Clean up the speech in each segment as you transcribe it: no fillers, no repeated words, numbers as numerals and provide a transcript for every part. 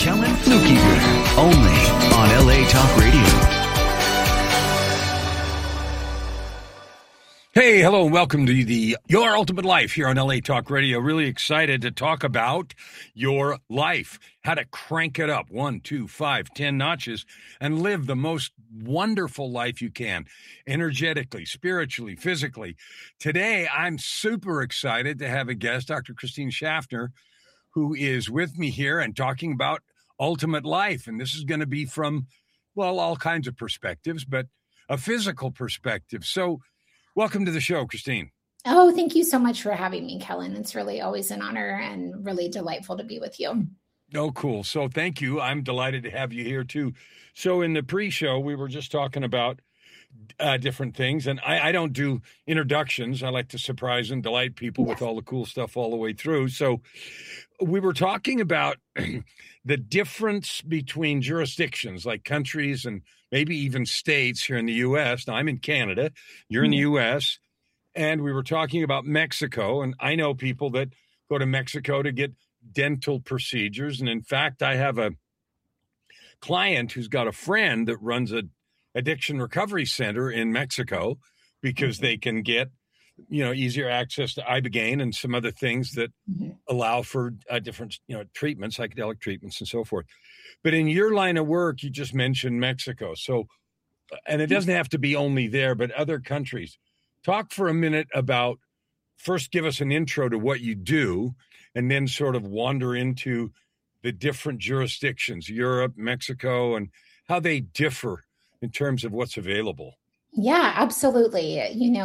Kellen Flukiger, only on LA Talk Radio. Hey, hello, and welcome to Your Ultimate Life here on LA Talk Radio. Really excited to talk about your life, how to crank it up 1, 2, 5, 10 notches and live the most wonderful life you can, energetically, spiritually, physically. Today, I'm super excited to have a guest, Dr. Christine Schaffner, who is with me here and talking about ultimate life. And this is going to be from, well, all kinds of perspectives, but a physical perspective. So welcome to the show, Christine. Oh, thank you so much for having me, Kellen. It's really always an honor and really delightful to be with you. Oh, cool. So thank you. I'm delighted to have you here too. So in the pre-show, we were just talking about different things, and I don't do introductions. I like to surprise and delight people with all the cool stuff all the way through. So we were talking about the difference between jurisdictions like countries and maybe even states here in the U.S. Now, I'm in Canada. You're in the U.S. And we were talking about Mexico. And I know people that go to Mexico to get dental procedures. And in fact, I have a client who's got a friend that runs a addiction recovery center in Mexico because they can get, easier access to Ibogaine and some other things that allow for different, treatments, psychedelic treatments and so forth. But in your line of work, you just mentioned Mexico. So, and it doesn't have to be only there, but other countries. Talk for a minute about, first give us an intro to what you do, and then sort of wander into the different jurisdictions, Europe, Mexico, and how they differ in terms of what's available. Yeah, absolutely.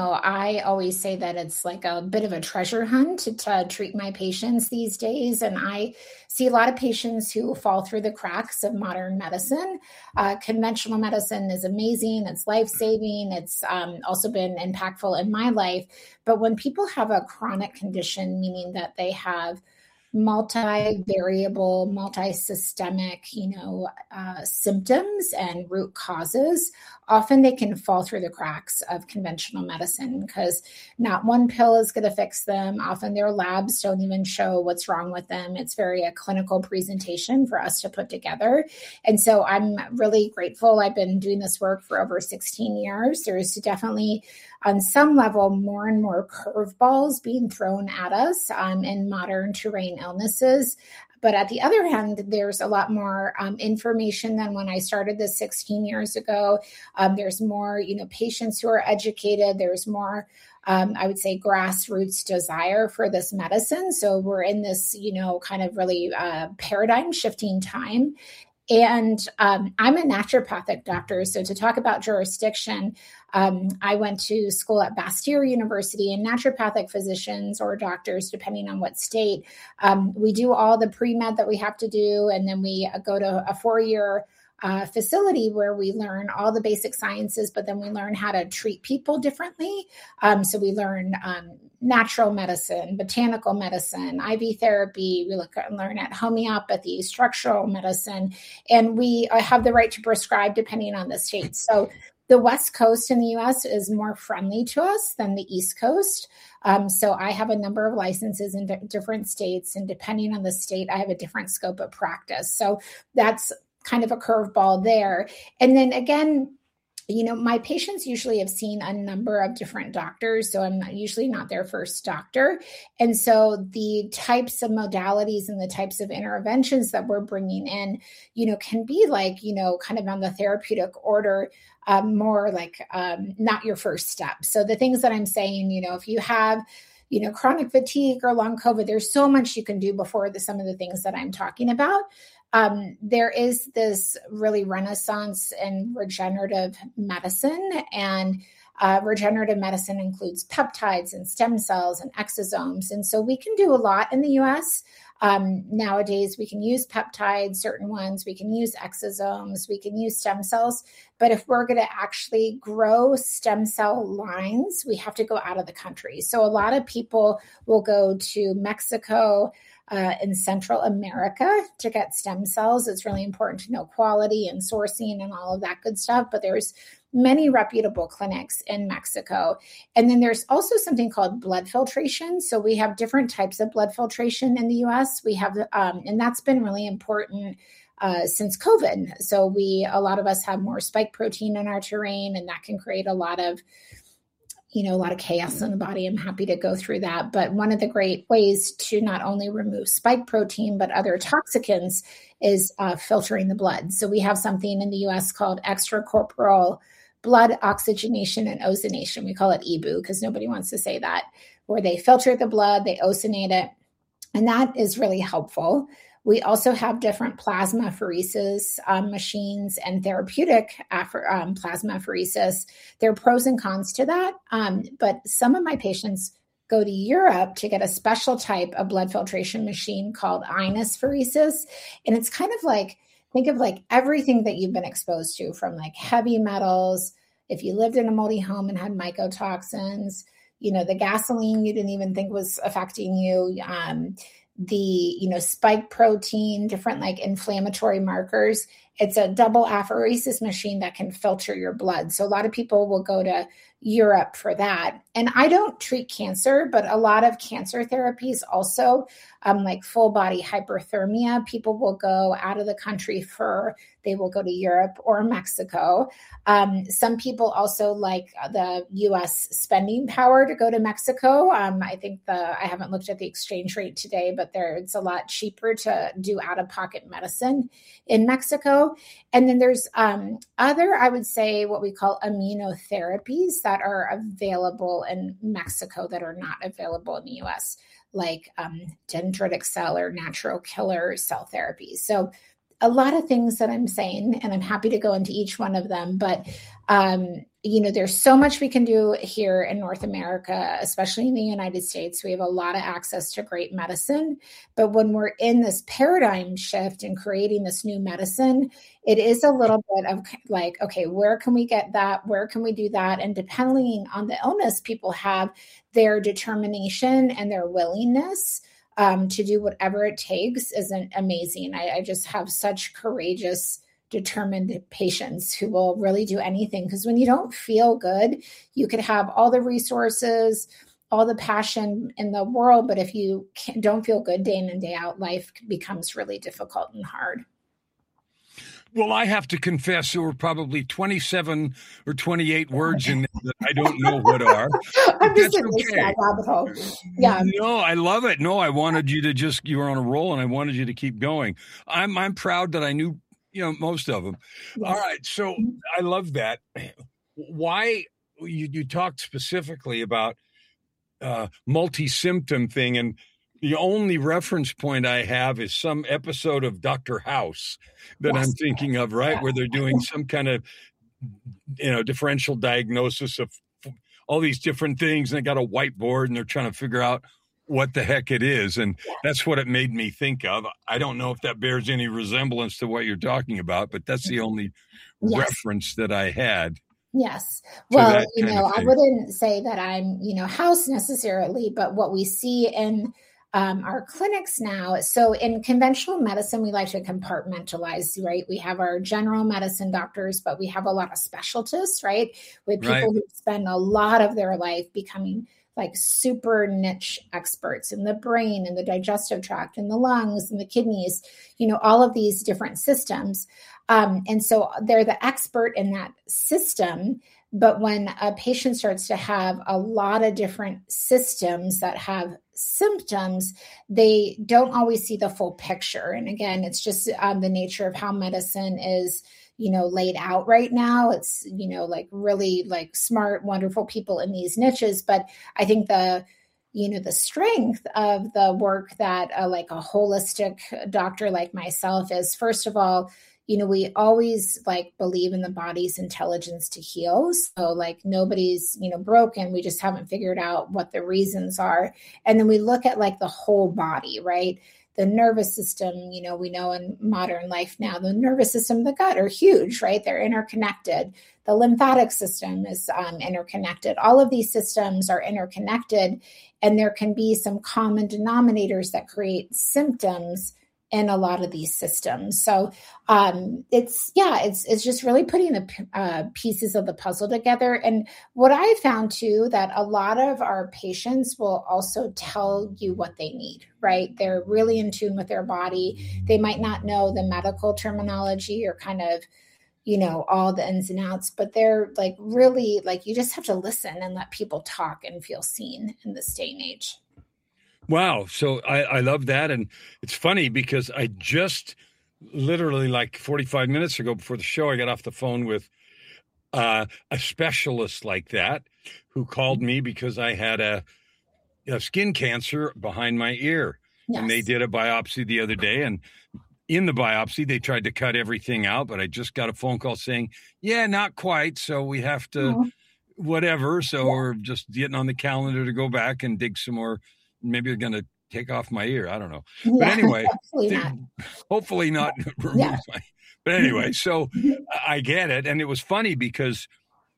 I always say that it's like a bit of a treasure hunt to treat my patients these days. And I see a lot of patients who fall through the cracks of modern medicine. Conventional medicine is amazing. It's life-saving. It's also been impactful in my life. But when people have a chronic condition, meaning that they have multi-variable, multi-systemic, symptoms and root causes, often they can fall through the cracks of conventional medicine because not one pill is going to fix them. Often their labs don't even show what's wrong with them. It's very a clinical presentation for us to put together. And so I'm really grateful. I've been doing this work for over 16 years. There's definitely on some level, more and more curveballs being thrown at us in modern terrain illnesses. But at the other hand, there's a lot more information than when I started this 16 years ago. There's more, patients who are educated. There's more, I would say, grassroots desire for this medicine. So we're in this, kind of really paradigm shifting time. And I'm a naturopathic doctor. So to talk about jurisdiction, I went to school at Bastyr University, and naturopathic physicians or doctors, depending on what state, we do all the pre-med that we have to do. And then we go to a 4-year facility where we learn all the basic sciences, but then we learn how to treat people differently. So we learn natural medicine, botanical medicine, IV therapy. We learn at homeopathy, structural medicine, and we have the right to prescribe depending on the state. So the West Coast in the U.S. is more friendly to us than the East Coast. So I have a number of licenses in different states, and depending on the state, I have a different scope of practice. So that's kind of a curveball there. And then again, my patients usually have seen a number of different doctors, so I'm usually not their first doctor. And so the types of modalities and the types of interventions that we're bringing in, can be like, kind of on the therapeutic order, more like not your first step. So the things that I'm saying, if you have chronic fatigue or long COVID, there's so much you can do before some of the things that I'm talking about. There is this really renaissance in regenerative medicine, and regenerative medicine includes peptides and stem cells and exosomes. And so we can do a lot in the U.S. Nowadays, we can use peptides, certain ones, we can use exosomes, we can use stem cells. But if we're going to actually grow stem cell lines, we have to go out of the country. So a lot of people will go to Mexico, in Central America to get stem cells. It's really important to know quality and sourcing and all of that good stuff. But there's many reputable clinics in Mexico. And then there's also something called blood filtration. So we have different types of blood filtration in the US. We have, and that's been really important since COVID. So a lot of us have more spike protein in our terrain, and that can create a lot of chaos in the body. I'm happy to go through that. But one of the great ways to not only remove spike protein, but other toxicants is filtering the blood. So we have something in the US called extracorporeal blood oxygenation and ozonation. We call it EBOO because nobody wants to say that, where they filter the blood, they ozonate it, and that is really helpful. We also have different plasmapheresis machines and therapeutic plasmapheresis. There are pros and cons to that, but some of my patients go to Europe to get a special type of blood filtration machine called ionospheresis, and it's kind of like, think of like everything that you've been exposed to, from like heavy metals, if you lived in a moldy home and had mycotoxins, the gasoline you didn't even think was affecting you, the spike protein, different like inflammatory markers. It's a double apheresis machine that can filter your blood. So a lot of people will go to Europe for that. And I don't treat cancer, but a lot of cancer therapies also, like full body hyperthermia, people will go out of the country they will go to Europe or Mexico. Some people also like the US spending power to go to Mexico. I think I haven't looked at the exchange rate today, but it's a lot cheaper to do out-of-pocket medicine in Mexico. And then there's other, I would say, what we call immunotherapies that are available in Mexico that are not available in the US, like dendritic cell or natural killer cell therapies. So a lot of things that I'm saying, and I'm happy to go into each one of them, but there's so much we can do here in North America, especially in the United States. We have a lot of access to great medicine, but when we're in this paradigm shift and creating this new medicine, it is a little bit of like, okay, where can we get that? Where can we do that? And depending on the illness, people have their determination and their willingness to do whatever it takes isn't amazing. I just have such courageous, determined patients who will really do anything. Because when you don't feel good, you could have all the resources, all the passion in the world, but if you don't feel good day in and day out, life becomes really difficult and hard. Well, I have to confess there were probably 27 or 28 words in there that I don't know what are. I'm just in this rabbit hole. Yeah. No, I love it. No, I wanted you to you were on a roll and I wanted you to keep going. I'm proud that I knew, most of them. Yes. All right. So I love that. Why you talked specifically about multi-symptom thing, and the only reference point I have is some episode of Dr. House that I'm thinking of, right? Yeah. Where they're doing some kind of, differential diagnosis of all these different things. And they got a whiteboard and they're trying to figure out what the heck it is. And that's what it made me think of. I don't know if that bears any resemblance to what you're talking about, but that's the only reference that I had. Yes. Well, I wouldn't say that I'm, House necessarily, but what we see in our clinics now. So in conventional medicine, we like to compartmentalize, right? We have our general medicine doctors, but we have a lot of specialists, right? With people who spend a lot of their life becoming like super niche experts in the brain and the digestive tract and the lungs and the kidneys, all of these different systems. And so they're the expert in that system. But when a patient starts to have a lot of different systems that have symptoms, they don't always see the full picture. And again, it's just the nature of how medicine is, laid out right now. It's, like really like smart, wonderful people in these niches. But I think the strength of the work that like a holistic doctor like myself is, first of all, we always like believe in the body's intelligence to heal. So like nobody's, broken. We just haven't figured out what the reasons are. And then we look at like the whole body, right? the nervous system, you know, we know in modern life now, the nervous system, the gut are huge, right? They're interconnected. The lymphatic system is interconnected. All of these systems are interconnected, and there can be some common denominators that create symptoms in a lot of these systems. So it's just really putting the pieces of the puzzle together. And what I found too, that a lot of our patients will also tell you what they need, right? They're really in tune with their body. They might not know the medical terminology or kind of, you know, all the ins and outs, but they're like really like, you just have to listen and let people talk and feel seen in this day and age. Wow. So I love that. And it's funny because I just literally like 45 minutes ago before the show, I got off the phone with a specialist like that who called me because I had a skin cancer behind my ear. Yes. And they did a biopsy the other day. And in the biopsy, they tried to cut everything out. But I just got a phone call saying, yeah, not quite. So we have to whatever. So we're just getting on the calendar to go back and dig some more. Maybe they're going to take off my ear. I don't know. Yeah, but anyway, hopefully not remove my. But anyway, so I get it. And it was funny because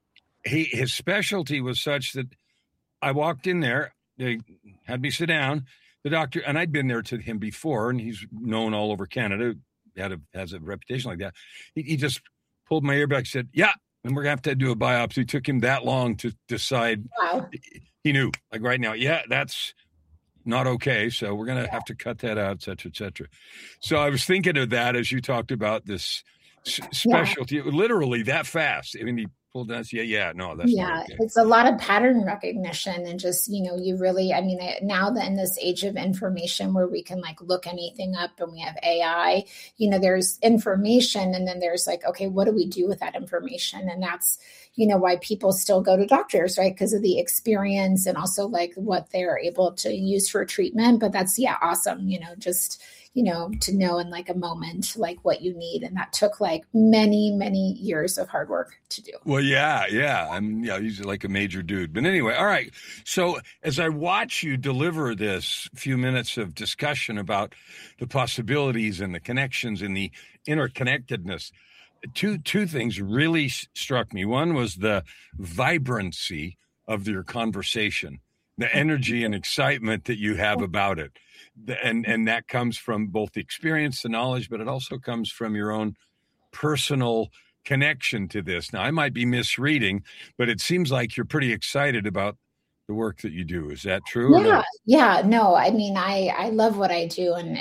his specialty was such that I walked in there. They had me sit down. The doctor, and I'd been there to him before, and he's known all over Canada, has a reputation like that. He just pulled my ear back and said, yeah, and we're going to have to do a biopsy. It took him that long to decide. Wow. He knew, like right now, that's not okay. So we're going to have to cut that out, et cetera, et cetera. So I was thinking of that as you talked about this specialty, literally that fast. I mean, he pulled down, that's not okay. It's a lot of pattern recognition and just, you know, you really, I mean, now that in this age of information where we can like look anything up and we have AI, you know, there's information and then there's like, okay, what do we do with that information? And that's, you know, why people still go to doctors, right? Because of the experience and also like what they're able to use for treatment. But that's, awesome, you know, just, you know, to know in like a moment, like what you need. And that took like many, many years of hard work to do. Well, I'm usually like a major dude. But anyway, all right. So as I watch you deliver this few minutes of discussion about the possibilities and the connections and the interconnectedness, two things really struck me. One was the vibrancy of your conversation, the energy and excitement that you have about it. And that comes from both the experience, the knowledge, but it also comes from your own personal connection to this. Now, I might be misreading, but it seems like you're pretty excited about the work that you do. Is that true? Yeah. No, I mean, I love what I do, and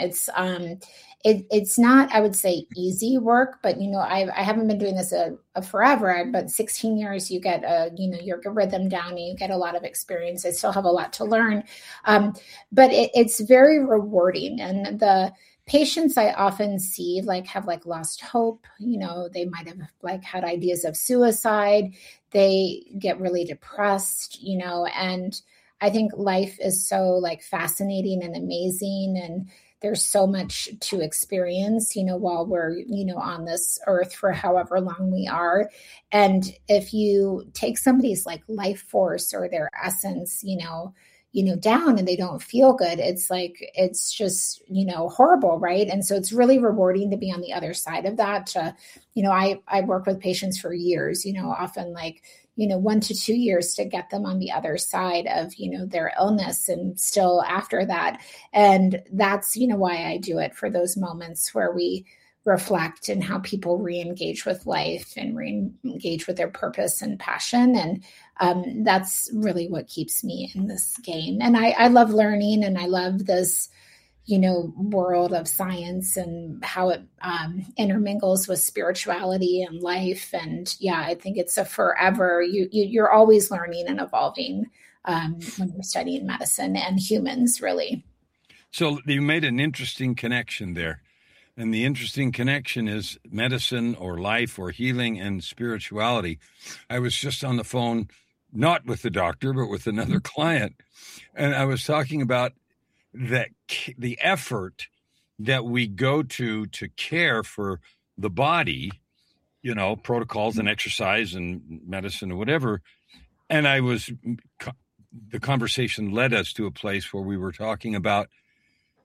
it's not, I would say, easy work, but, you know, I haven't been doing this forever, but 16 years, you get your rhythm down and you get a lot of experience. I still have a lot to learn. But it's very rewarding. And the patients I often see have lost hope. You know, they might have had ideas of suicide. They get really depressed, you know, and I think life is so fascinating and amazing, and there's so much to experience, you know, while we're, you know, on this earth for however long we are. And if you take somebody's life force or their essence, you know, down and they don't feel good, it's just, you know, horrible. Right. And so it's really rewarding to be on the other side of that. You know, I work with patients for years, you know, often 1 to 2 years to get them on the other side of, you know, their illness and still after that. And that's, you know, why I do it, for those moments where we reflect and how people re-engage with life and re-engage with their purpose and passion. And that's really what keeps me in this game. And I love learning, and I love this, you know, world of science and how it intermingles with spirituality and life. And I think it's a forever, you're always learning and evolving when you're studying medicine and humans, really. So you made an interesting connection there. And the interesting connection is medicine or life or healing and spirituality. I was just on the phone, not with the doctor, but with another client. And I was talking about that the effort that we go to care for the body, you know, protocols and exercise and medicine or whatever. And the conversation led us to a place where we were talking about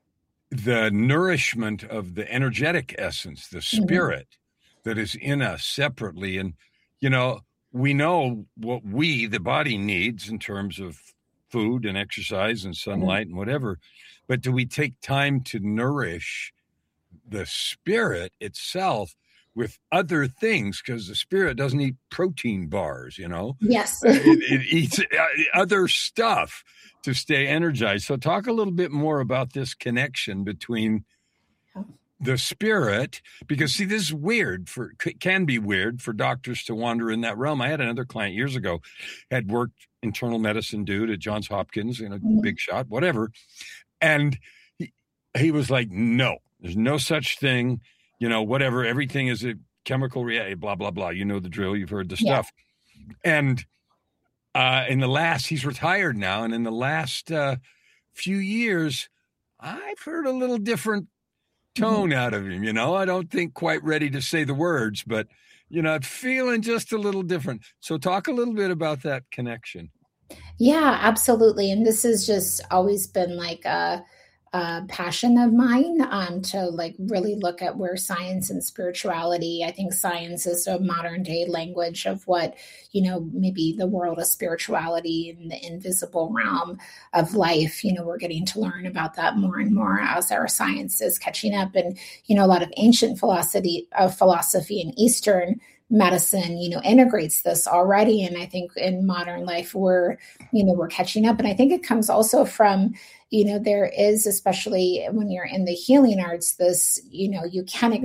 the nourishment of the energetic essence, the spirit that is in us separately. And, we know what the body needs in terms of food and exercise and sunlight and whatever. But do we take time to nourish the spirit itself with other things? Because the spirit doesn't eat protein bars, Yes. it eats other stuff to stay energized. So talk a little bit more about this connection between the spirit, because see, this is can be weird for doctors to wander in that realm. I had another client years ago, had worked internal medicine dude at Johns Hopkins, big shot, whatever. And he was like, no, there's no such thing, whatever. Everything is a chemical reaction, blah, blah, blah. You know the drill. You've heard the stuff. And he's retired now. And in the last few years, I've heard a little different tone out of him. I don't think quite ready to say the words, but, feeling just a little different. So talk a little bit about that connection. Yeah, absolutely. And this has just always been like a passion of mine, to like really look at where science and spirituality, I think science is a modern day language of what, maybe the world of spirituality and the invisible realm of life, we're getting to learn about that more and more as our science is catching up. And, a lot of ancient philosophy and Eastern medicine, integrates this already. And I think in modern life, we're catching up. And I think it comes also from, there is, especially when you're in the healing arts, this, you can't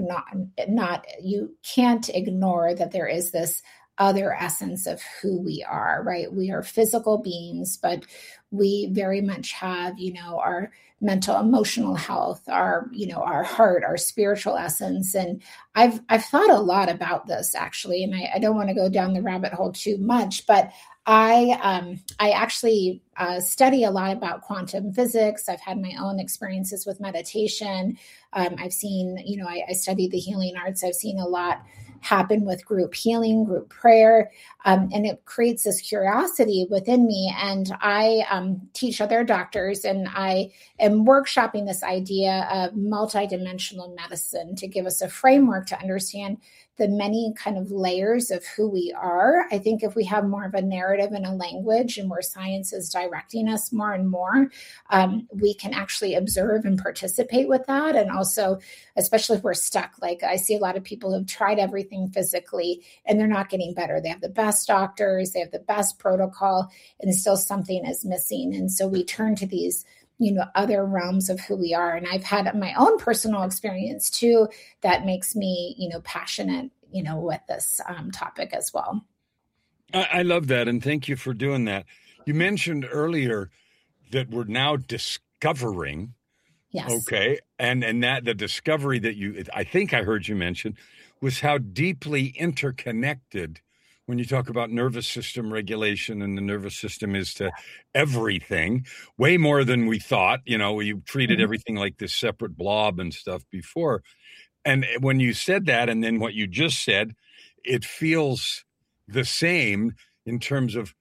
ignore that there is this other essence of who we are, right? We are physical beings, but we very much have, our mental, emotional health, our heart, our spiritual essence. And I've thought a lot about this actually, and I don't want to go down the rabbit hole too much, but I actually study a lot about quantum physics. I've had my own experiences with meditation. I've seen, I study the healing arts. I've seen a lot happen with group healing, group prayer, and it creates this curiosity within me. And I teach other doctors, and I am workshopping this idea of multidimensional medicine to give us a framework to understand the many kind of layers of who we are. I think if we have more of a narrative and a language and where science is directing us more and more, we can actually observe and participate with that. And also, especially if we're stuck, like I see a lot of people who've tried everything physically and they're not getting better. They have the best doctors, they have the best protocol, and still something is missing. And so we turn to these other realms of who we are. And I've had my own personal experience too, that makes me, passionate, with this topic as well. I love that. And thank you for doing that. You mentioned earlier that we're now discovering. Yes. Okay. And that the discovery that I think I heard you mention was how deeply interconnected, when you talk about nervous system regulation, and the nervous system is to everything, way more than we thought. You treated everything like this separate blob and stuff before. And when you said that, and then what you just said, it feels the same in terms of,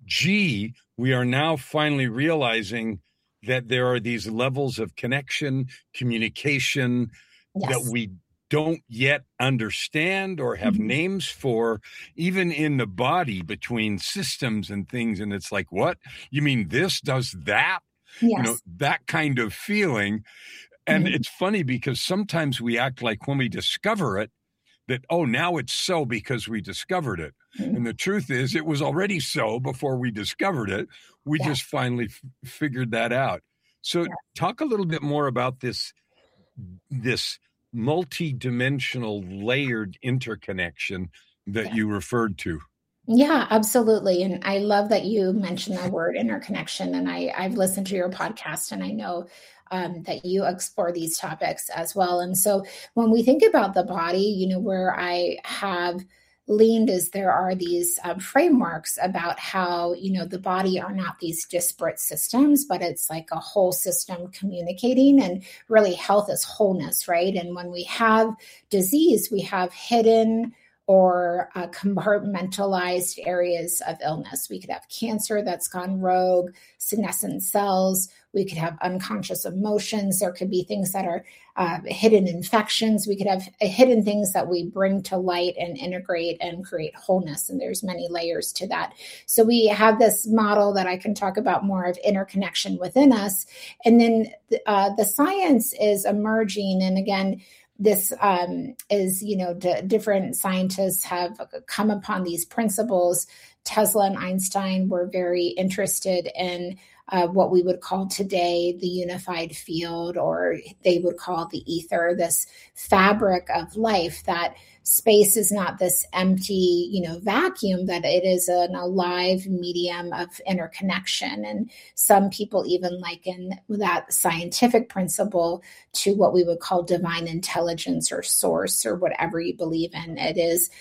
we are now finally realizing that there are these levels of connection, communication, that we don't yet understand or have names for, even in the body between systems and things. And it's like, what? You mean this does that? Yes. That kind of feeling. And it's funny because sometimes we act like when we discover it, that, oh, now it's so because we discovered it. And the truth is, it was already so before we discovered it. We just finally figured that out. So talk a little bit more about this multi-dimensional layered interconnection that you referred to. Yeah, absolutely. And I love that you mentioned that word interconnection. And I've listened to your podcast, and I know that you explore these topics as well. And so when we think about the body, where I have leaned is there are these frameworks about how, the body are not these disparate systems, but it's like a whole system communicating, and really health is wholeness, right? And when we have disease, we have hidden or compartmentalized areas of illness. We could have cancer that's gone rogue, senescent cells. We could have unconscious emotions. There could be things that are hidden infections. We could have hidden things that we bring to light and integrate and create wholeness. And there's many layers to that. So we have this model that I can talk about more of interconnection within us. And then the science is emerging. And again, this is, different scientists have come upon these principles. Tesla and Einstein were very interested in what we would call today the unified field, or they would call the ether, this fabric of life, that space is not this empty, vacuum, that it is an alive medium of interconnection. And some people even liken that scientific principle to what we would call divine intelligence or source, or whatever you believe in. It is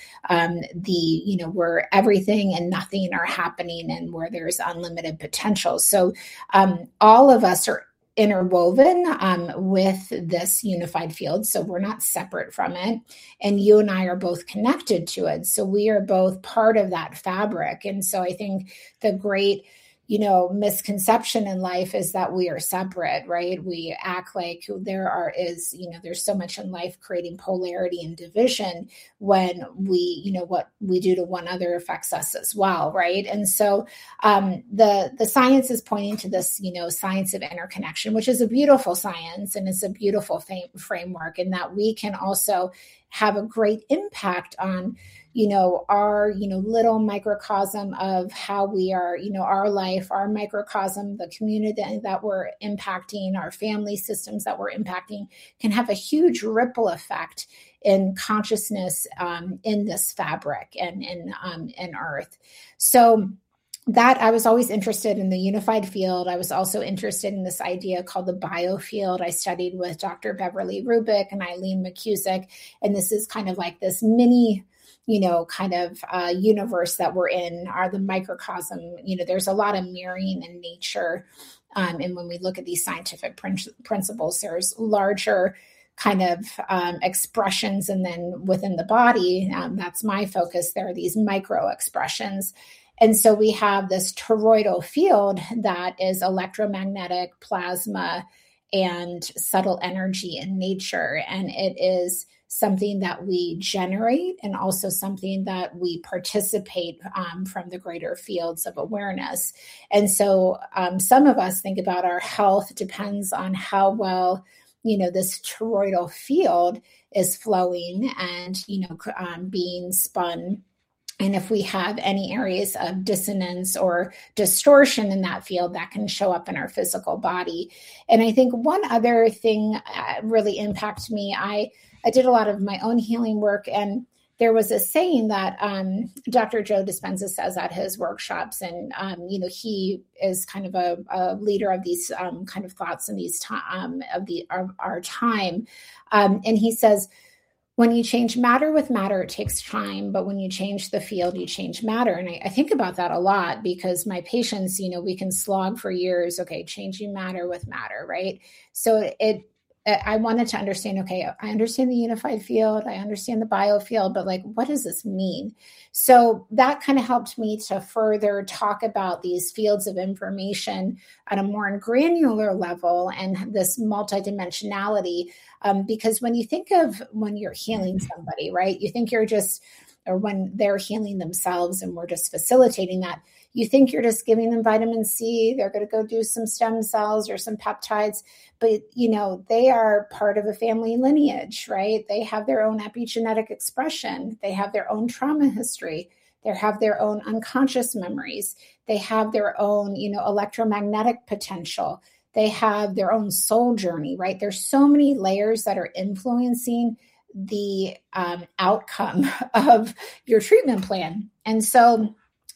where everything and nothing are happening and where there's unlimited potential. So all of us are interwoven with this unified field. So we're not separate from it. And you and I are both connected to it. So we are both part of that fabric. And so I think the great misconception in life is that we are separate, right? We act like there's so much in life creating polarity and division, when what we do to one another affects us as well, right? And so the science is pointing to this, science of interconnection, which is a beautiful science, and it's a beautiful framework, and that we can also have a great impact on our, little microcosm of how we are, our life, our microcosm, the community that we're impacting, our family systems that we're impacting, can have a huge ripple effect in consciousness in this fabric and in Earth. So that I was always interested in the unified field. I was also interested in this idea called the biofield. I studied with Dr. Beverly Rubik and Eileen McCusick, and this is kind of like this mini universe that we're in, are the microcosm. There's a lot of mirroring in nature. And when we look at these scientific principles, there's larger kind of expressions. And then within the body, that's my focus, there are these micro expressions. And so we have this toroidal field that is electromagnetic, plasma, and subtle energy in nature. And it is something that we generate, and also something that we participate from the greater fields of awareness. And so some of us think about our health depends on how well, this toroidal field is flowing and, being spun. And if we have any areas of dissonance or distortion in that field, that can show up in our physical body. And I think one other thing really impacted me. I did a lot of my own healing work, and there was a saying that Dr. Joe Dispenza says at his workshops, and he is kind of a leader of these kind of thoughts in these of our time, and he says, when you change matter with matter, it takes time, but when you change the field, you change matter. And I think about that a lot, because my patients, we can slog for years, changing matter with matter, right? So I wanted to understand, I understand the unified field, I understand the biofield, but what does this mean? So that kind of helped me to further talk about these fields of information at a more granular level and this multidimensionality. Because when you think of when you're healing somebody, right, you think you're just, or when they're healing themselves and we're just facilitating that, you think you're just giving them vitamin C, they're going to go do some stem cells or some peptides, but they are part of a family lineage, right? They have their own epigenetic expression. They have their own trauma history. They have their own unconscious memories. They have their own, electromagnetic potential. They have their own soul journey, right? There's so many layers that are influencing the outcome of your treatment plan. And so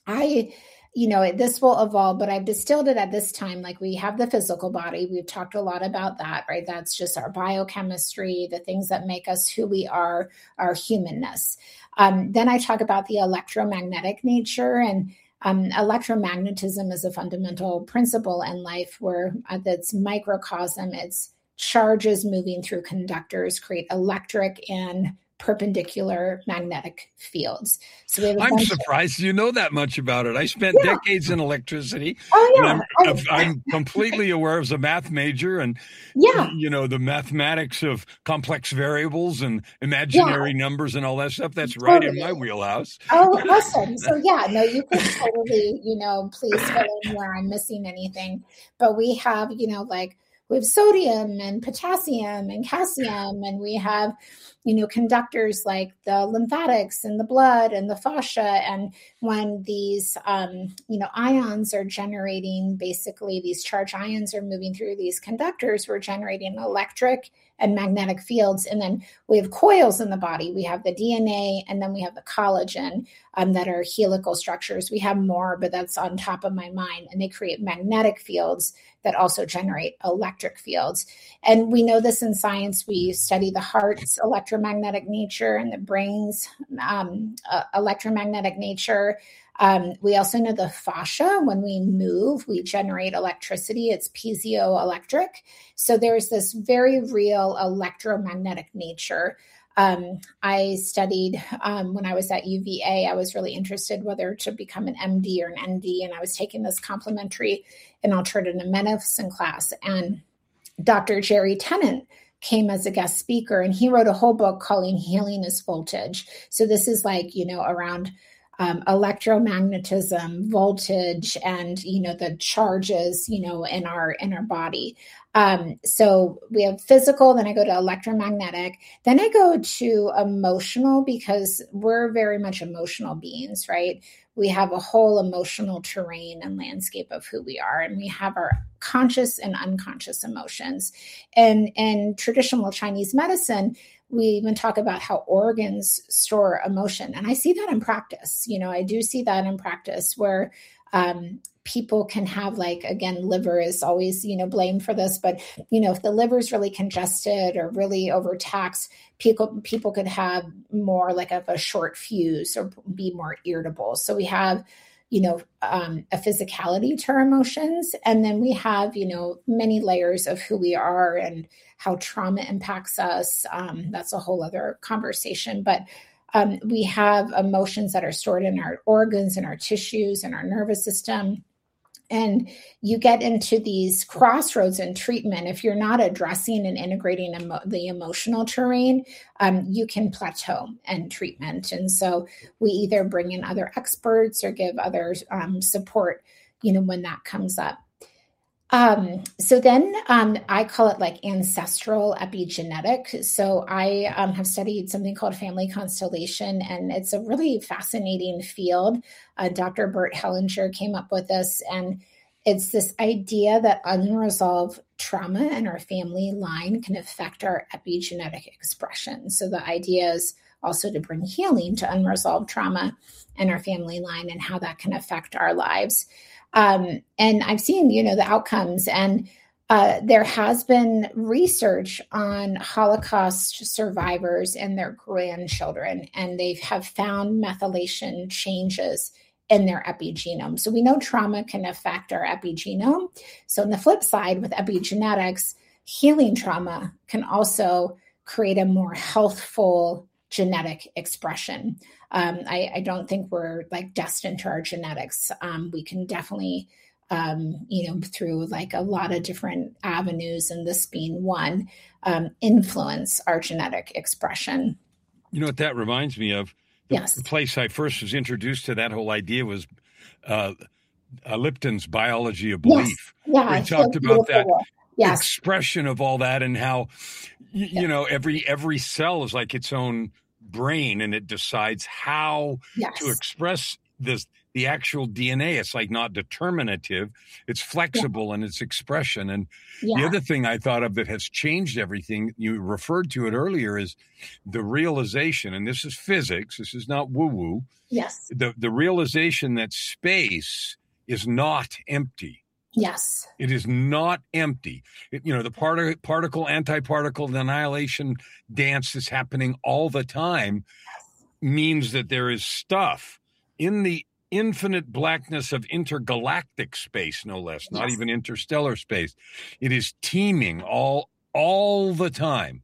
this will evolve, but I've distilled it at this time. We have the physical body. We've talked a lot about that, right? That's just our biochemistry, the things that make us who we are, our humanness. Then I talk about the electromagnetic nature, and electromagnetism is a fundamental principle in life where that's microcosm. It's charges moving through conductors create electric and perpendicular magnetic fields. So we have I'm surprised you know that much about it. I spent decades in electricity. Oh, yeah. And I'm completely aware as a math major and, the mathematics of complex variables and imaginary numbers and all that stuff. That's right in my wheelhouse. Oh, awesome. So you can totally, please fill in where I'm missing anything. But we have, we have sodium and potassium and calcium, and we have, conductors like the lymphatics and the blood and the fascia. And when these, ions are generating, basically these charged ions are moving through these conductors, we're generating electric and magnetic fields. And then we have coils in the body. We have the DNA, and then we have the collagen that are helical structures. We have more, but that's on top of my mind. And they create magnetic fields that also generate electric fields. And we know this in science. We study the heart's electromagnetic nature and the brain's electromagnetic nature. We also know the fascia, when we move, we generate electricity. It's piezoelectric. So there's this very real electromagnetic nature. I studied when I was at UVA. I was really interested whether to become an MD or an ND, and I was taking this complementary and alternative medicine class. And Dr. Jerry Tennant came as a guest speaker, and he wrote a whole book calling Healing is Voltage. So this is around electromagnetism, voltage, and, the charges, in our body. So we have physical, then I go to electromagnetic, then I go to emotional, because we're very much emotional beings, right? We have a whole emotional terrain and landscape of who we are, and we have our conscious and unconscious emotions. And in traditional Chinese medicine, we even talk about how organs store emotion. And I see that in practice. I do see that in practice where people can have, liver is always, blamed for this. But, if the liver is really congested or really overtaxed, people could have more of a short fuse or be more irritable. So we have, a physicality to our emotions. And then we have, many layers of who we are and how trauma impacts us. That's a whole other conversation. But we have emotions that are stored in our organs and our tissues and our nervous system. And you get into these crossroads in treatment. If you're not addressing and integrating the emotional terrain, you can plateau in treatment. And so we either bring in other experts or give others support, when that comes up. So then I call it ancestral epigenetic. So I have studied something called family constellation, and it's a really fascinating field. Dr. Bert Hellinger came up with this, and it's this idea that unresolved trauma in our family line can affect our epigenetic expression. So the idea is also to bring healing to unresolved trauma in our family line and how that can affect our lives. And I've seen, the outcomes, and there has been research on Holocaust survivors and their grandchildren, and they have found methylation changes in their epigenome. So we know trauma can affect our epigenome. So on the flip side, with epigenetics, healing trauma can also create a more healthful genetic expression. I don't think we're destined to our genetics. We can definitely, through a lot of different avenues, and this being one, influence our genetic expression. You know what that reminds me of? The place I first was introduced to that whole idea was Lipton's Biology of Belief. Yes. Yeah, where he talked about that Yes. expression of all that, and how, every cell is like its own brain, and it decides how to express the actual DNA. It's not determinative. It's flexible in its expression. And the other thing I thought of that has changed everything, you referred to it earlier, is the realization, and this is physics, this is not woo-woo. Yes. The realization that space is not empty. Yes. It is not empty. The particle, antiparticle annihilation dance that's happening all the time means that there is stuff in the infinite blackness of intergalactic space, no less, not even interstellar space. It is teeming all the time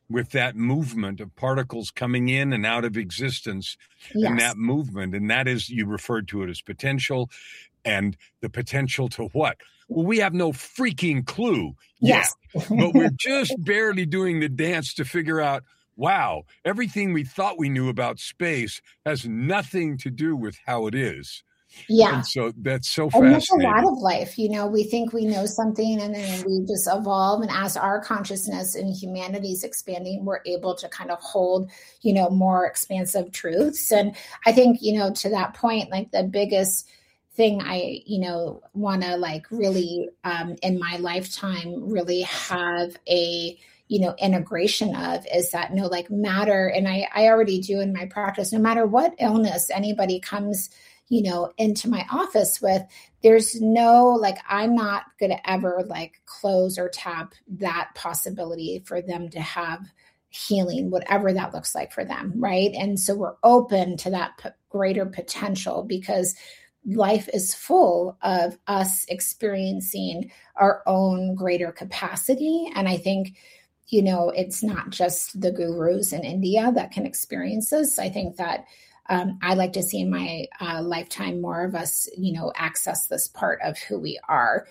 with that movement of particles coming in and out of existence, and Yes. that movement. And that is, you referred to it as potential, and the potential to what? Well, we have no freaking clue yet, Yes. but we're just barely doing the dance to figure out, wow, everything we thought we knew about space has nothing to do with how it is. Yeah. And so that's so And that's a fascinating. lot of life. We think we know something and then we just evolve. And as our consciousness and humanity is expanding, we're able to kind of hold, more expansive truths. And I think, to that point, like the biggest thing I, want to like really in my lifetime really have a, integration of is that matter. And I already do in my practice, no matter what illness anybody comes into my office with, there's no, I'm not going to ever close or tap that possibility for them to have healing, whatever that looks like for them. Right. And so we're open to that greater potential because life is full of us experiencing our own greater capacity. And I think, it's not just the gurus in India that can experience this. I think that I like to see in my lifetime more of us, access this part of who we are.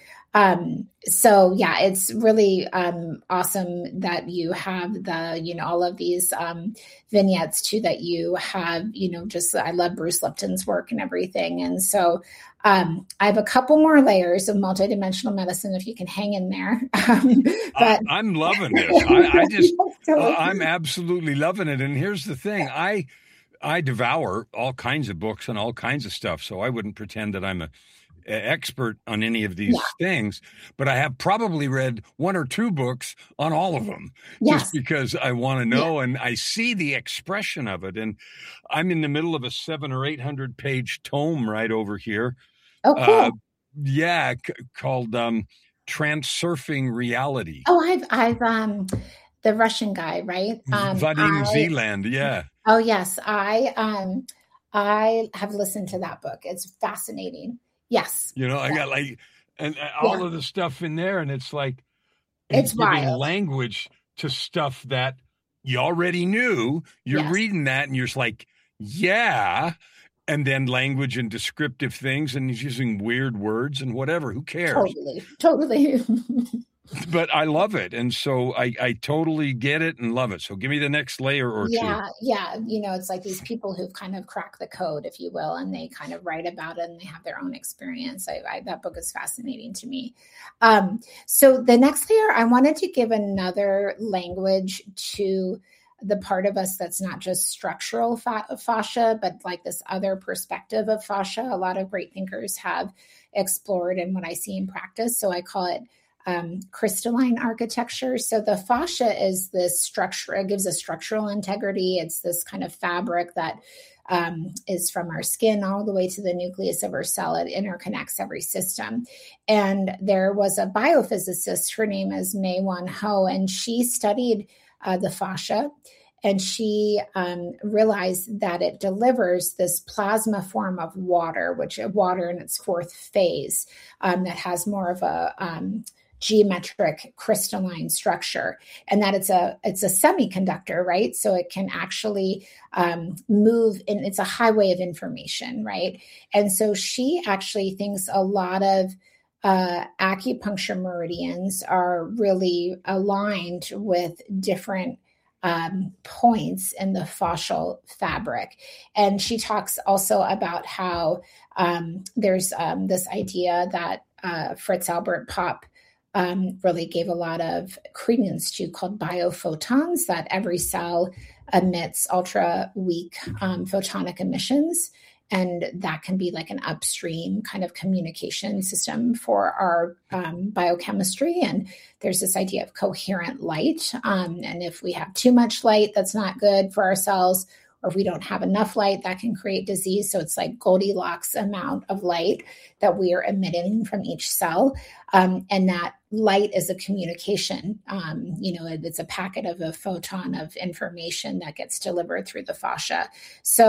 So yeah, it's really awesome that you have the, all of these vignettes too, that you have, I love Bruce Lipton's work and everything. And so I have a couple more layers of multidimensional medicine if you can hang in there. But I'm loving this. I'm absolutely loving it. And here's the thing. I devour all kinds of books and all kinds of stuff. So I wouldn't pretend that I'm an expert on any of these things, but I have probably read one or two books on all of them just because I want to know. And I see the expression of it. And I'm in the middle of a 700 or 800 page tome right over here. Oh, cool. Called Transurfing Reality. Oh, I've the Russian guy, right? Vadim Zeland. Yeah. Oh yes. I have listened to that book. It's fascinating. Yes. I got all of the stuff in there, and it's like, it's giving wild. language to stuff that you already knew. You're reading that and you're just like, yeah. And then language and descriptive things, and he's using weird words and whatever. Who cares? Totally. But I love it. And so I totally get it and love it. So give me the next layer or two. Yeah. It's like these people who've kind of cracked the code, if you will, and they kind of write about it and they have their own experience. That book is fascinating to me. So the next layer, I wanted to give another language to the part of us that's not just structural fascia, but like this other perspective of fascia. A lot of great thinkers have explored and what I see in practice. So I call it crystalline architecture. So the fascia is this structure, it gives a structural integrity. It's this kind of fabric that is from our skin all the way to the nucleus of our cell. It interconnects every system. And there was a biophysicist, her name is Mae-Wan Ho, and she studied the fascia. And she realized that it delivers this plasma form of water, which water in its fourth phase, that has more of a geometric crystalline structure, and that it's a semiconductor, right? So it can actually move, and it's a highway of information, right? And so she actually thinks a lot of acupuncture meridians are really aligned with different points in the fascial fabric. And she talks also about how there's this idea that Fritz Albert Popp really gave a lot of credence to, called biophotons, that every cell emits ultra weak photonic emissions. And that can be like an upstream kind of communication system for our biochemistry. And there's this idea of coherent light. And if we have too much light, that's not good for our cells. Or if we don't have enough light, that can create disease. So it's like Goldilocks amount of light that we are emitting from each cell. And that light is a communication. It's a packet of a photon of information that gets delivered through the fascia. So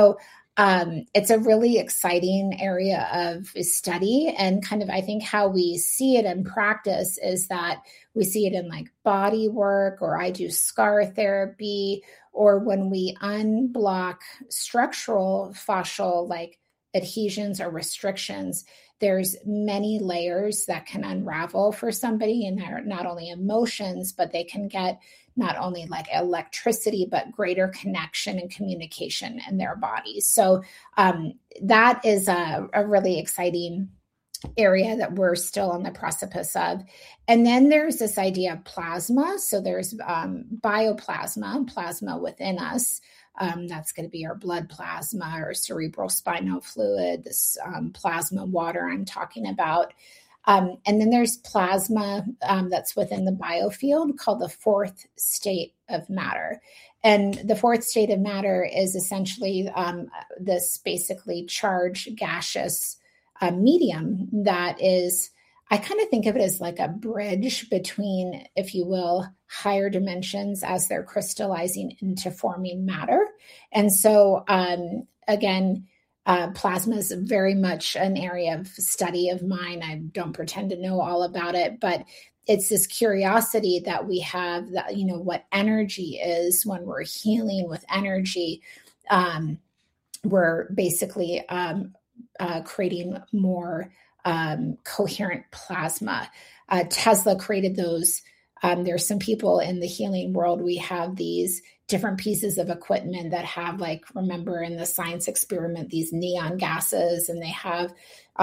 It's a really exciting area of study, and kind of, I think how we see it in practice is that we see it in like body work, or I do scar therapy, or when we unblock structural fascial like adhesions or restrictions, there's many layers that can unravel for somebody, and they're not only emotions, but they can get not only like electricity, but greater connection and communication in their bodies. So that is a really exciting area that we're still on the precipice of. And then there's this idea of plasma. So there's bioplasma, plasma within us. That's going to be our blood plasma or cerebral spinal fluid, this plasma water I'm talking about. And then there's plasma that's within the biofield called the fourth state of matter. And the fourth state of matter is essentially this basically charged gaseous medium that is, I kind of think of it as like a bridge between, if you will, higher dimensions as they're crystallizing into forming matter. And so, again, plasma is very much an area of study of mine. I don't pretend to know all about it, but it's this curiosity that we have that, you know, what energy is when we're healing with energy. We're basically creating more coherent plasma. Tesla created those. There's some people in the healing world. We have these different pieces of equipment that have, like, remember in the science experiment, these neon gases, and they have,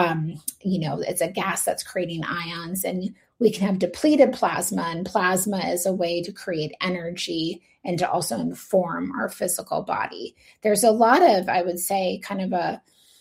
it's a gas that's creating ions, and we can have depleted plasma, and plasma is a way to create energy and to also inform our physical body. There's a lot of, I would say, kind of a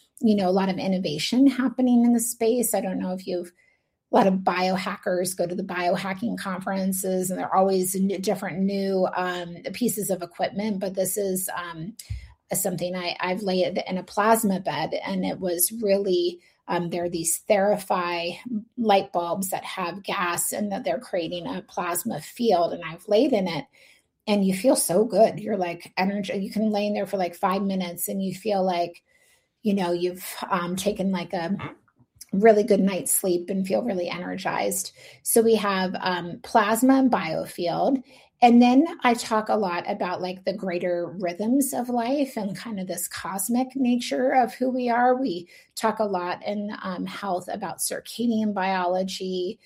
lot of innovation happening in the space. I don't know if a lot of biohackers go to the biohacking conferences, and they're always different new pieces of equipment. But this is something I've laid in a plasma bed, and it was really, there are these Therify light bulbs that have gas, and that they're creating a plasma field, and I've laid in it. And you feel so good. You're like energy. You can lay in there for like 5 minutes, and you feel like, you've taken like a really good night's sleep and feel really energized. So we have plasma and biofield. And then I talk a lot about like the greater rhythms of life and kind of this cosmic nature of who we are. We talk a lot in health about circadian biology,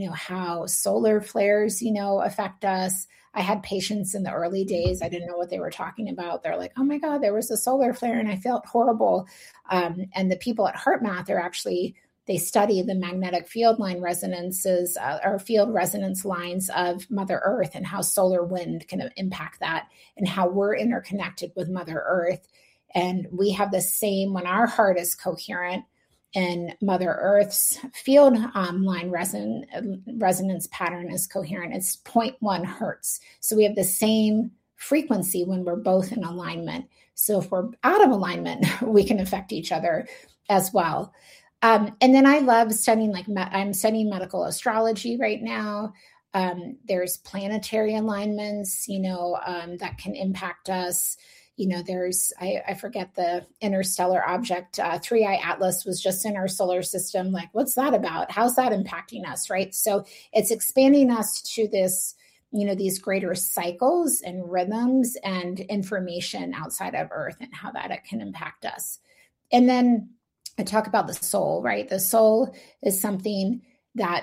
how solar flares, affect us. I had patients in the early days, I didn't know what they were talking about. They're like, oh my God, there was a solar flare and I felt horrible. And the people at HeartMath they study the magnetic field line resonances or field resonance lines of Mother Earth, and how solar wind can impact that, and how we're interconnected with Mother Earth. And we have the same, when our heart is coherent, and Mother Earth's field line resonance pattern is coherent. It's 0.1 hertz. So we have the same frequency when we're both in alignment. So if we're out of alignment, we can affect each other as well. And then I love studying, I'm studying medical astrology right now. There's planetary alignments, that can impact us. There's, I forget the interstellar object, 3i Atlas was just in our solar system. Like, what's that about? How's that impacting us, right? So it's expanding us to this, these greater cycles and rhythms and information outside of Earth, and how that can impact us. And then I talk about the soul, right? The soul is something that,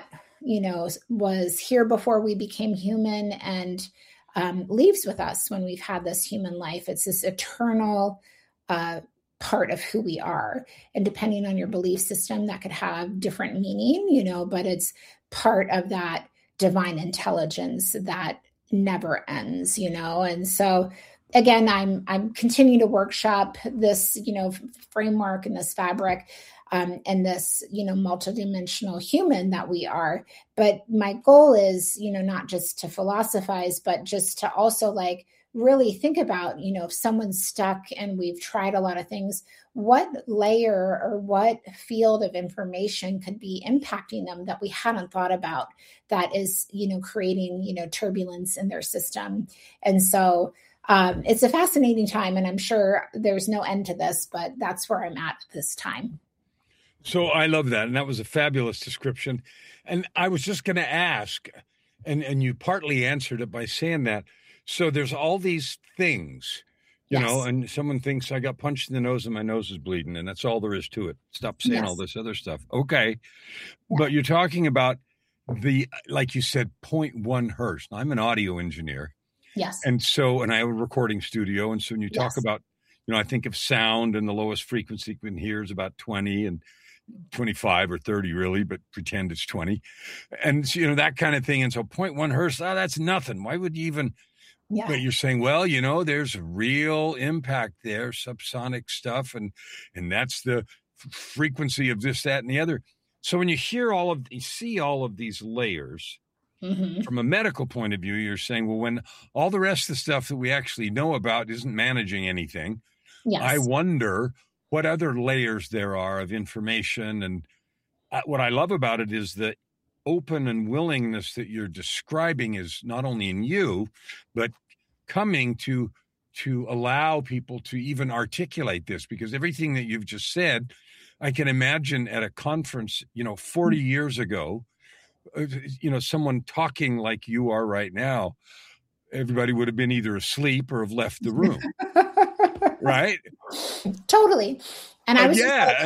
was here before we became human, and leaves with us when we've had this human life. It's this eternal part of who we are. And depending on your belief system, that could have different meaning, but it's part of that divine intelligence that never ends, And so again, I'm continuing to workshop this, framework and this fabric, and this, multidimensional human that we are. But my goal is, not just to philosophize, but just to also really think about, if someone's stuck and we've tried a lot of things, what layer or what field of information could be impacting them that we hadn't thought about, that is, creating, turbulence in their system. And so it's a fascinating time, and I'm sure there's no end to this, but that's where I'm at this time. So I love that. And that was a fabulous description. And I was just going to ask, and you partly answered it by saying that. So there's all these things, you know, and someone thinks I got punched in the nose and my nose is bleeding, and that's all there is to it. Stop saying all this other stuff. Okay. Yeah. But you're talking about like you said, 0.1 hertz. Now, I'm an audio engineer. Yes. And I have a recording studio. And so when you talk about, you know, I think of sound, and the lowest frequency we can hear is about 20 and 25 or 30 really, but pretend it's 20. And, you know, that kind of thing. And so 0.1 hertz, that's nothing. Why would you even, but you're saying, well, you know, there's real impact there, subsonic stuff. And that's the frequency of this, that, and the other. So when you see all of these layers, from a medical point of view, you're saying, well, when all the rest of the stuff that we actually know about isn't managing anything, I wonder what other layers there are of information. And what I love about it is the open and willingness that you're describing is not only in you, but coming to allow people to even articulate this, because everything that you've just said, I can imagine at a conference, you know, 40 years ago, you know, someone talking like you are right now, everybody would have been either asleep or have left the room. Right? Totally. And I was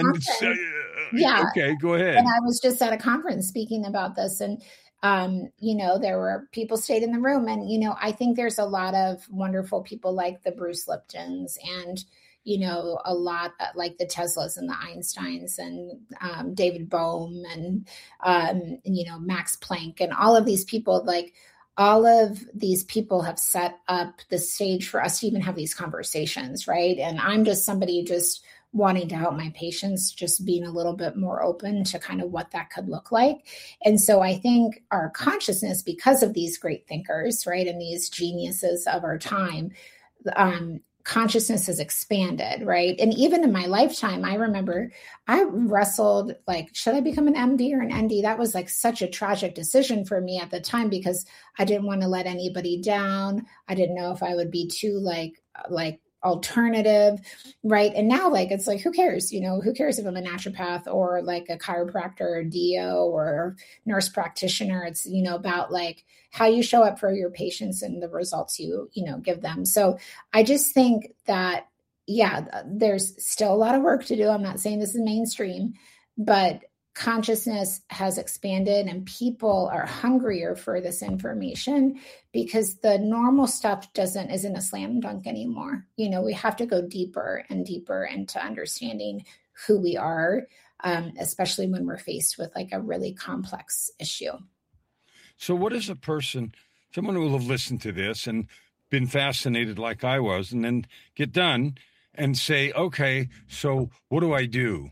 okay, go ahead. And I was just at a conference speaking about this, and you know, there were people stayed in the room, and you know, I think there's a lot of wonderful people like the Bruce Liptons, and you know, a lot like the Teslas and the Einsteins, and David Bohm, and you know, Max Planck, and all of these people. Like, all of these people have set up the stage for us to even have these conversations, right? And I'm just somebody just wanting to help my patients, just being a little bit more open to kind of what that could look like. And so I think our consciousness, because of these great thinkers, right, and these geniuses of our time, consciousness has expanded, right? And even in my lifetime, I remember I wrestled, like, should I become an MD or an ND? That was like such a tragic decision for me at the time, because I didn't want to let anybody down. I didn't know if I would be too like alternative, right? And now, like, it's like, who cares? You know, who cares if I'm a naturopath or like a chiropractor or DO or nurse practitioner? It's, you know, about like how you show up for your patients and the results you know, give them. So I just think that, there's still a lot of work to do. I'm not saying this is mainstream, but consciousness has expanded and people are hungrier for this information, because the normal stuff isn't a slam dunk anymore. You know, we have to go deeper and deeper into understanding who we are, especially when we're faced with like a really complex issue. So what is someone who will have listened to this and been fascinated like I was, and then get done and say, okay, so what do I do?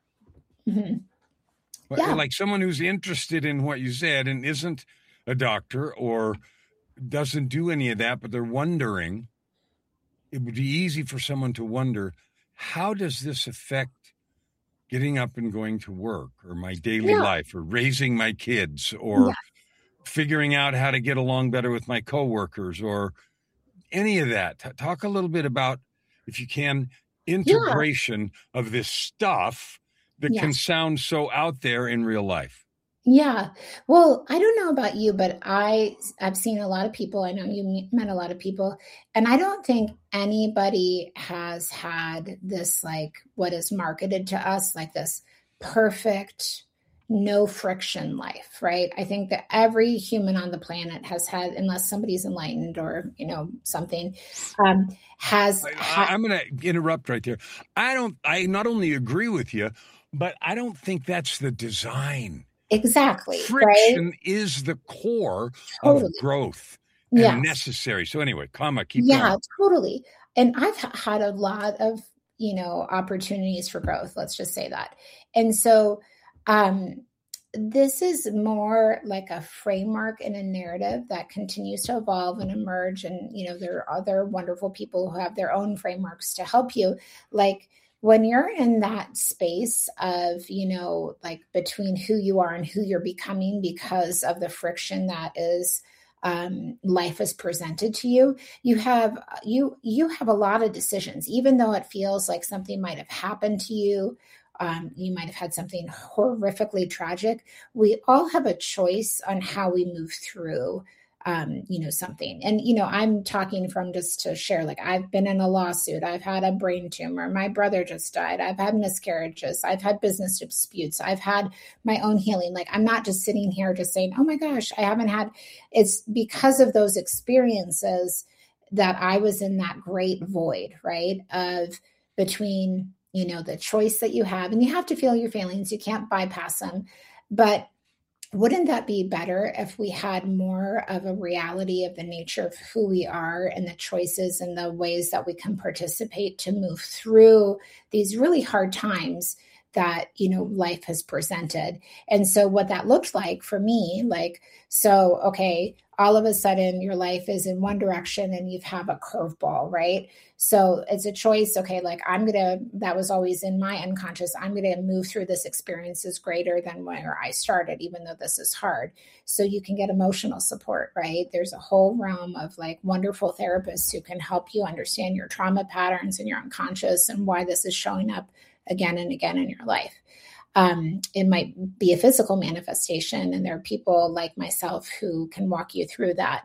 Like someone who's interested in what you said and isn't a doctor or doesn't do any of that, but they're wondering, it would be easy for someone to wonder, how does this affect getting up and going to work, or my daily life, or raising my kids, or figuring out how to get along better with my coworkers, or any of that? Talk a little bit about, if you can, integration of this stuff that can sound so out there in real life. Yeah. Well, I don't know about you, but I've seen a lot of people. I know you met a lot of people, and I don't think anybody has had this, like what is marketed to us, like this perfect, no friction life, right? I think that every human on the planet has had, unless somebody's enlightened or, you know, something, has. I'm going to interrupt right there. I not only agree with you, but I don't think that's the design. Exactly. Friction is the core of growth and necessary. So anyway, keep going. Totally. And I've had a lot of, you know, opportunities for growth. Let's just say that. And so this is more like a framework and a narrative that continues to evolve and emerge. And, you know, there are other wonderful people who have their own frameworks to help you. Like, when you're in that space of, you know, like between who you are and who you're becoming because of the friction that is life is presented to you, you have a lot of decisions, even though it feels like something might have happened to you. You might have had something horrifically tragic. We all have a choice on how we move through something. And, I'm talking from, just to share, like, I've been in a lawsuit. I've had a brain tumor. My brother just died. I've had miscarriages. I've had business disputes. I've had my own healing. Like, I'm not just sitting here just saying, oh my gosh, I haven't had. It's because of those experiences that I was in that great void, right? Of between, the choice that you have, and you have to feel your feelings. You can't bypass them. But wouldn't that be better if we had more of a reality of the nature of who we are and the choices and the ways that we can participate to move through these really hard times that, life has presented? And so what that looked like for me, okay, all of a sudden your life is in one direction and you have a curveball, right? So it's a choice. Okay, that was always in my unconscious. I'm going to move through this experience is greater than where I started, even though this is hard. So you can get emotional support, right? There's a whole realm of wonderful therapists who can help you understand your trauma patterns and your unconscious and why this is showing up again and again in your life. It might be a physical manifestation, and there are people like myself who can walk you through that.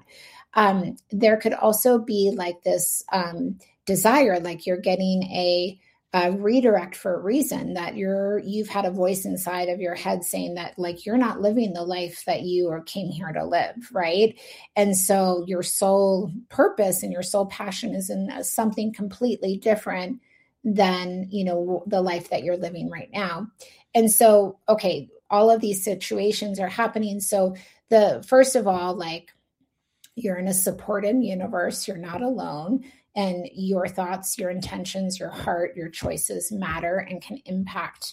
There could also be this desire, like you're getting a redirect for a reason, that you've had a voice inside of your head saying that you're not living the life that you came here to live, right? And so your soul purpose and your soul passion is in something completely different than the life that you're living right now. And so, okay, all of these situations are happening. So first of all, you're in a supported universe, you're not alone, and your thoughts, your intentions, your heart, your choices matter and can impact,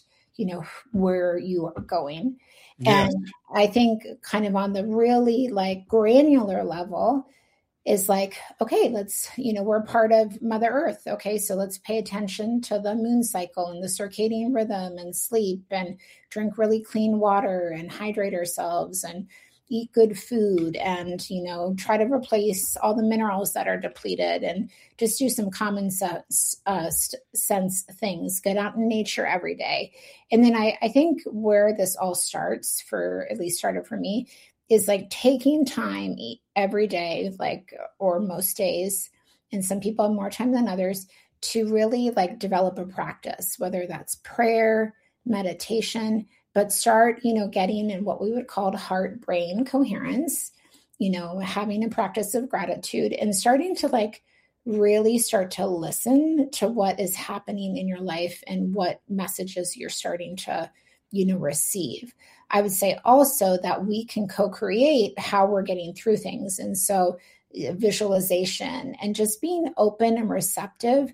where you are going. Yes. And I think kind of on the really granular level is okay, let's, we're part of Mother Earth. Okay, so let's pay attention to the moon cycle and the circadian rhythm and sleep and drink really clean water and hydrate ourselves and eat good food and, try to replace all the minerals that are depleted and just do some common sense things, get out in nature every day. And then I think where this all starts, started for me, is taking time every day, or most days, and some people have more time than others, to really develop a practice, whether that's prayer, meditation, but start, getting in what we would call heart-brain coherence, having a practice of gratitude and starting to really start to listen to what is happening in your life and what messages you're starting to, receive. I would say also that we can co-create how we're getting through things. And so visualization and just being open and receptive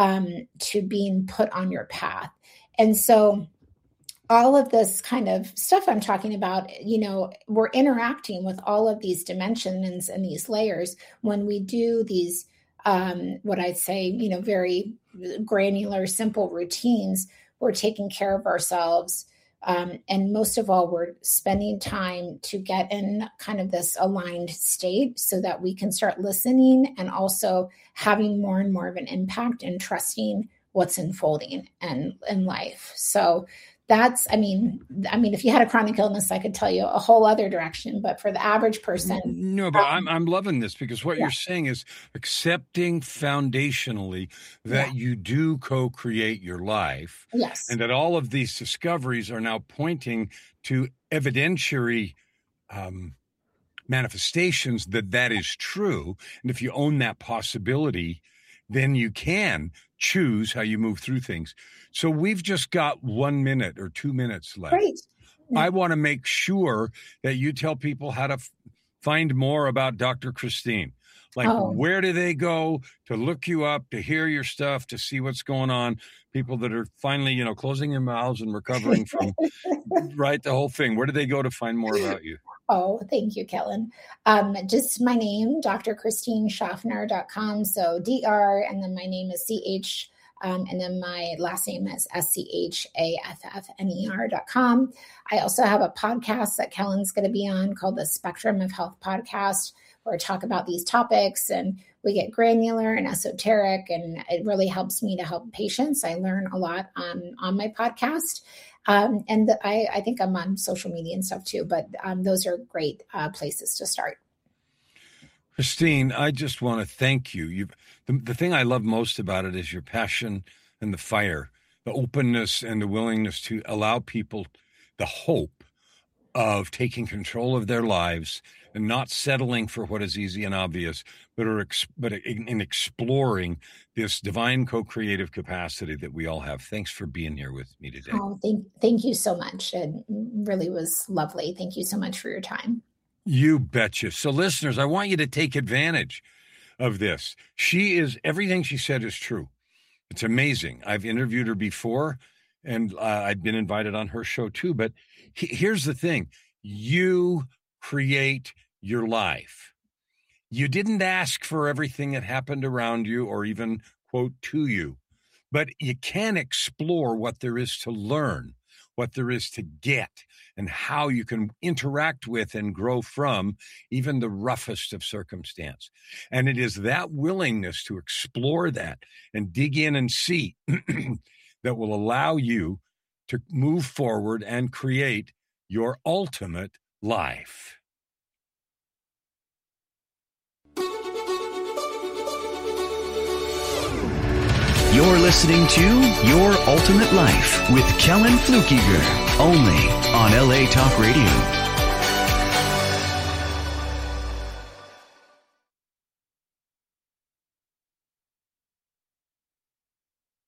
to being put on your path. And so all of this kind of stuff I'm talking about, we're interacting with all of these dimensions and these layers when we do these, what I'd say, very granular, simple routines. We're taking care of ourselves. And most of all, we're spending time to get in kind of this aligned state so that we can start listening and also having more and more of an impact and trusting what's unfolding in life. So that's, if you had a chronic illness, I could tell you a whole other direction, but for the average person. No, but I'm loving this because what you're saying is accepting foundationally that you do co-create your life. Yes. And that all of these discoveries are now pointing to evidentiary manifestations that is true. And if you own that possibility, then you can choose how you move through things. So we've just got 1 minute or 2 minutes left. Great. I want to make sure that you tell people how to find more about Dr. Christine. Where do they go to look you up, to hear your stuff, to see what's going on? People that are finally, closing their mouths and recovering from, the whole thing. Where do they go to find more about you? Oh, thank you, Kellen. Just my name, drchristineschaffner.com. So DR, and then my name is CH, and then my last name is SCHAFFNER.com. I also have a podcast that Kellen's going to be on called the Spectrum of Health Podcast, or talk about these topics, and we get granular and esoteric, and it really helps me to help patients. I learn a lot on my podcast. I think I'm on social media and stuff too, but those are great places to start. Christine, I just want to thank you. The thing I love most about it is your passion and the fire, the openness and the willingness to allow people the hope of taking control of their lives and not settling for what is easy and obvious, but in exploring this divine co-creative capacity that we all have. Thanks for being here with me today. Oh, thank you so much. It really was lovely. Thank you so much for your time. You betcha. So listeners, I want you to take advantage of this. Everything she said is true. It's amazing. I've interviewed her before, and I've been invited on her show too. But here's the thing. You create your life. You didn't ask for everything that happened around you or even, quote, to you. But you can explore what there is to learn, what there is to get, and how you can interact with and grow from even the roughest of circumstance. And it is that willingness to explore that and dig in and see that will allow you to move forward and create your ultimate life. You're listening to Your Ultimate Life with Kellen Flukiger, only on LA Talk Radio.